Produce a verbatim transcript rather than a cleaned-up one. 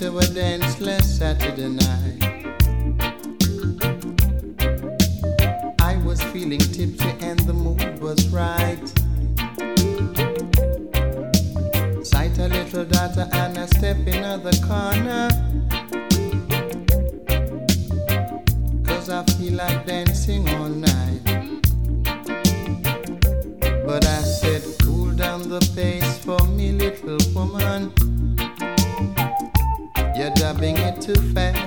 to a dance last Saturday night. I was feeling tipsy and the mood was right. Sight a little daughter and I step in the corner, 'cause I feel like dancing all night. But I said, cool down the pace for me, little woman. You're dubbing it too fast.